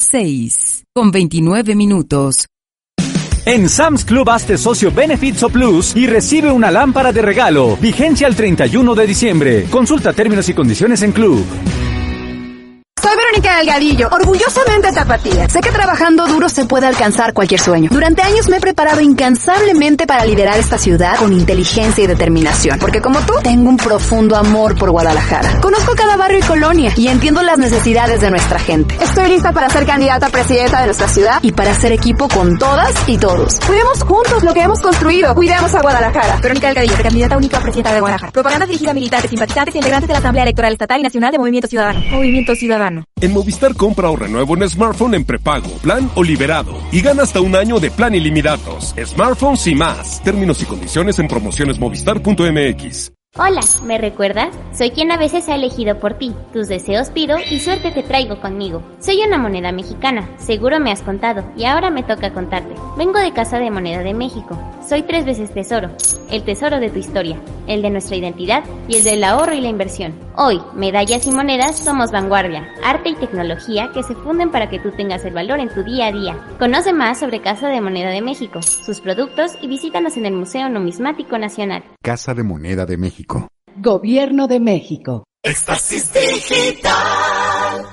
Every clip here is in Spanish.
6:29. En Sam's Club hazte socio Benefits o Plus y recibe una lámpara de regalo. Vigencia al 31 de diciembre. Consulta términos y condiciones en Club. Soy Verónica Delgadillo, orgullosamente tapatía. Sé que trabajando duro se puede alcanzar cualquier sueño. Durante años me he preparado incansablemente para liderar esta ciudad con inteligencia y determinación. Porque como tú, tengo un profundo amor por Guadalajara. Conozco cada barrio y colonia y entiendo las necesidades de nuestra gente. Estoy lista para ser candidata a presidenta de nuestra ciudad y para hacer equipo con todas y todos. Cuidemos juntos lo que hemos construido. Cuidemos a Guadalajara. Verónica Delgadillo, candidata única a presidenta de Guadalajara. Propaganda dirigida a militantes, simpatizantes y integrantes de la Asamblea Electoral Estatal y Nacional de Movimiento Ciudadano. Movimiento Ciudadano. En Movistar compra o renueva un smartphone en prepago, plan o liberado y gana hasta un año de plan ilimitados. Smartphones y más. Términos y condiciones en promocionesmovistar.mx. Hola, ¿me recuerdas? Soy quien a veces ha elegido por ti. Tus deseos pido y suerte te traigo conmigo. Soy una moneda mexicana, seguro me has contado, y ahora me toca contarte. Vengo de Casa de Moneda de México. Soy 3 veces tesoro. El tesoro de tu historia, el de nuestra identidad y el del ahorro y la inversión. Hoy, medallas y monedas somos vanguardia, arte y tecnología que se funden para que tú tengas el valor en tu día a día. Conoce más sobre Casa de Moneda de México, sus productos y visítanos en el Museo Numismático Nacional. Casa de Moneda de México. Gobierno de México. Éxtasis Digital.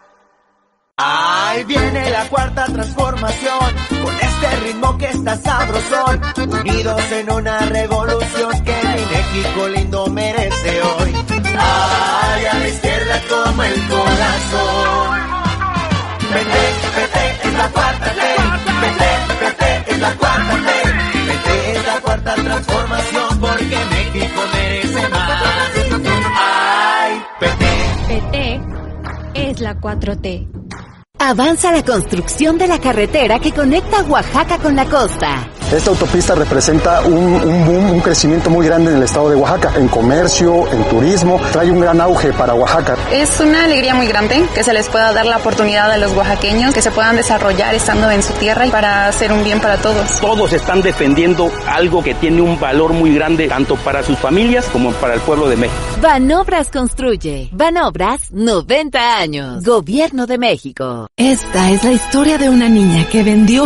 Ahí viene la cuarta transformación, con este ritmo que está sabrosón, unidos en una revolución que mi México lindo merece hoy. Ay, a la izquierda como el corazón. PT es la cuarta T, PT es la cuarta T, PT es la cuarta transformación porque México merece más. Ay, PT es la 4T. Avanza la construcción de la carretera que conecta Oaxaca con la costa. Esta autopista representa un boom, un crecimiento muy grande en el estado de Oaxaca, en comercio, en turismo, trae un gran auge para Oaxaca. Es una alegría muy grande que se les pueda dar la oportunidad a los oaxaqueños, que se puedan desarrollar estando en su tierra y para hacer un bien para todos. Todos están defendiendo algo que tiene un valor muy grande, tanto para sus familias como para el pueblo de México. Banobras construye. Banobras, 90 años. Gobierno de México. Esta es la historia de una niña que vendió